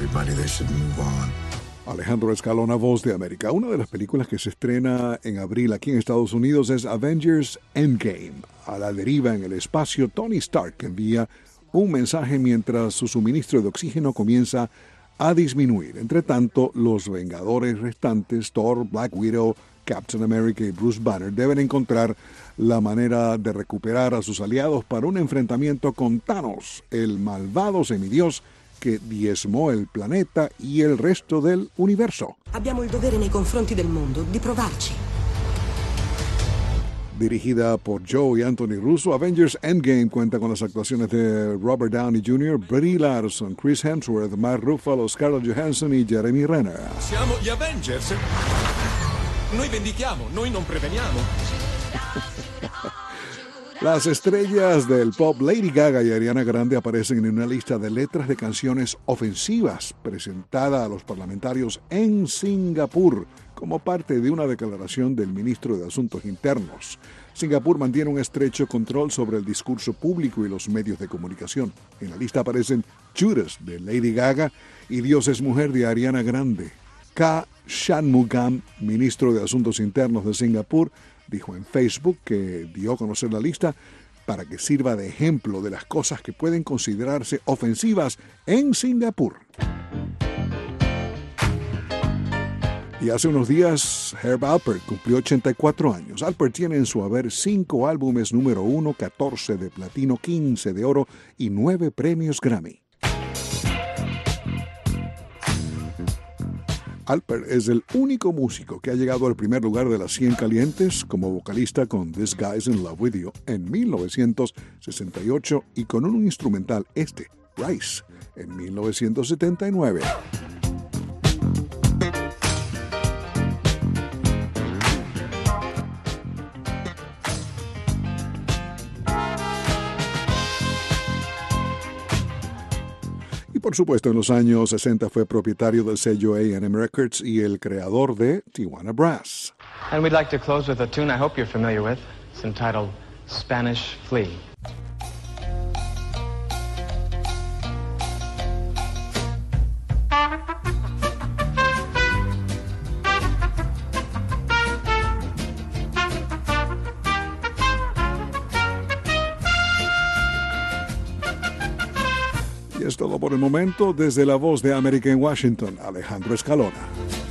everybody they should move on. Alejandro Escalona, Voz de América. Una de las películas que se estrena en abril aquí en Estados Unidos es Avengers Endgame. A la deriva en el espacio, Tony Stark envía un mensaje mientras su suministro de oxígeno comienza a disminuir. Entre tanto, los Vengadores restantes, Thor, Black Widow, Captain America y Bruce Banner, deben encontrar la manera de recuperar a sus aliados para un enfrentamiento con Thanos, el malvado semidios che diezmò il pianeta e il resto del universo. Abbiamo il dovere nei confronti del mondo di provarci. Dirigida por Joe y Anthony Russo, Avengers Endgame cuenta con las actuaciones de Robert Downey Jr., Brie Larson, Chris Hemsworth, Mark Ruffalo, Scarlett Johansson y Jeremy Renner. Siamo gli Avengers. Noi vendichiamo, noi non preveniamo. Las estrellas del pop Lady Gaga y Ariana Grande aparecen en una lista de letras de canciones ofensivas presentada a los parlamentarios en Singapur como parte de una declaración del ministro de Asuntos Internos. Singapur mantiene un estrecho control sobre el discurso público y los medios de comunicación. En la lista aparecen Judas de Lady Gaga y Dios es mujer de Ariana Grande. K. Shanmugam, ministro de Asuntos Internos de Singapur, dijo en Facebook que dio a conocer la lista para que sirva de ejemplo de las cosas que pueden considerarse ofensivas en Singapur. Y hace unos días, Herb Alpert cumplió 84 años. Alpert tiene en su haber 5 álbumes número 1, 14 de platino, 15 de oro y 9 premios Grammy. Alpert es el único músico que ha llegado al primer lugar de las 100 calientes como vocalista con This Guy's in Love With You en 1968 y con un instrumental Rise, en 1979. Por supuesto, en los años 60 fue propietario del sello A&M Records y el creador de Tijuana Brass. And we'd like to close with a tune I hope you're familiar with. It's entitled Spanish Flea. Es todo por el momento. Desde la Voz de América en Washington, Alejandro Escalona.